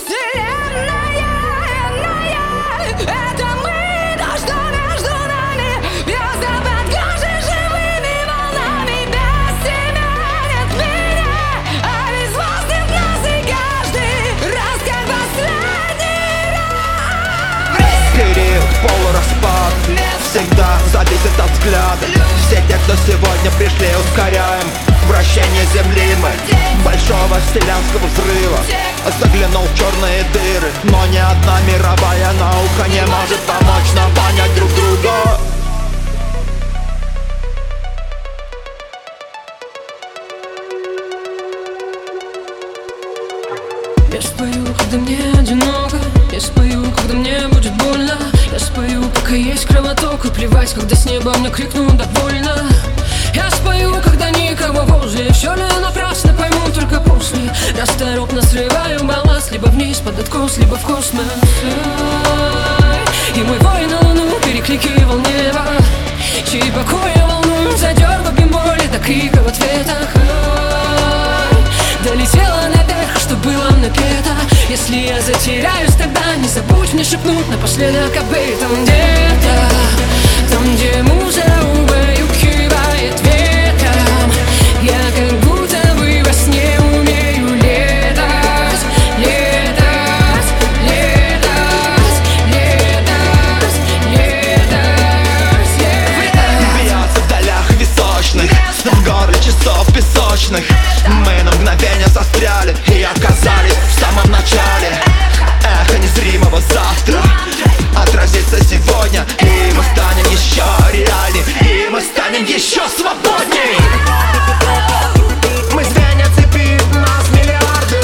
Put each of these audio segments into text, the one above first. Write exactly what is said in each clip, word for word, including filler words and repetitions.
Полураспад всегда зависит от взгляда. Все те, кто сегодня пришли, ускоряем вращение Земли. Мы большого вселенского взрыва заглянул в черные дыры, но ни одна мировая наука не может помочь нам понять друг друга. Я спою, когда мне одиноко. Я спою, когда мне будет больно. Я спою, пока есть кровоток. И плевать, когда с неба мне крикнут «довольно». Я спою, когда никого возле. Все ли напрасно, пойму только после. Расторопно срываю балласт. Либо вниз под откос, либо в космос. И мой вой на луну перекликивал небо, чьи покоя волну задергал бемболи до крика в ответах. Долетела наверх, что было напето. Если я затеряюсь, тогда не забудь мне шепнуть напоследок об этом. Где-то там, где муза убаюкивает ветром, я как будто бы во сне умею летать, летать, летать, летать, летать, летать. Бьется в долях височных, в горле часов песочных. Мы на мгновение застряли и оказались в самом начале. Эхо незримого завтра отразится сегодня, и мы станем еще реальней, и мы станем еще свободней. Мы звенья цепи, нас миллиарды.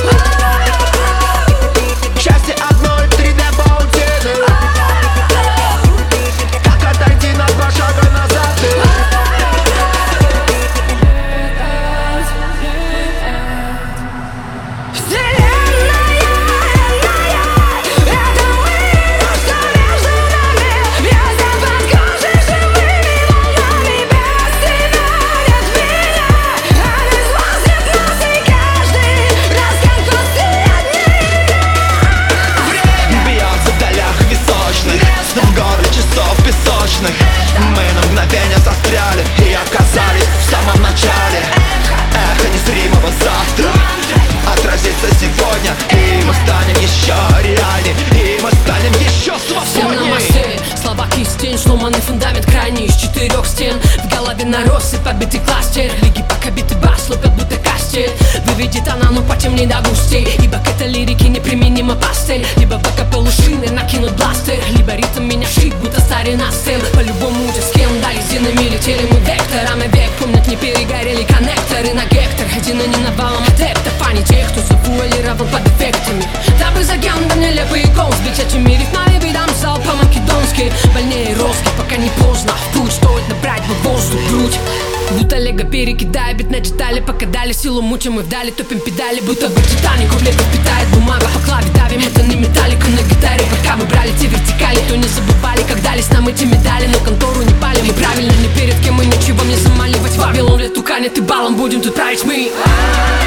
Счастье одной три дэ паутины. Как отойти на два шага назад? Мы на мгновение застряли и оказались в самом начале. Эхо незримого завтра отразится сегодня, и мы станем еще реальней, и мы станем еще свободней. Слова кистень, сломанный фундамент крайний из четырех стен. В голове нарос и побитый кластер. Лиги пока битый бас лупят будто кастель. Выведет она, ну потемней до густей, ибо к этой лирике неприменима пастель. Либо в акапеллу шины накинут бластер, либо ритм меня шит, будто старина сцен. По-любому уже с кем дали зинами летели мы векторами. Век помнят, не перегорели коннекторы на гектор. Один и не навалом адептов, а не тех, кто завуалировал под эффектами. Дабы за гендом нелепый гол сбить этими рифмами, выдам зал по-македонски. Больнее роски, пока не поздно. В путь стоит набрать бы воздух в грудь. Будто лего перекидая бит на детали, пока дали силу мучим и вдали топим педали. Будто бы Титаник лего питает бумага, по клаве давим, это не металлика на гитаре. Пока мы брали те вертикали, то не забывали, как дались нам эти медали. Но контору не пали, мы правильно, ни перед кем мы ничего не замаливать. Вавилон, лету канет и балом будем тут править мы.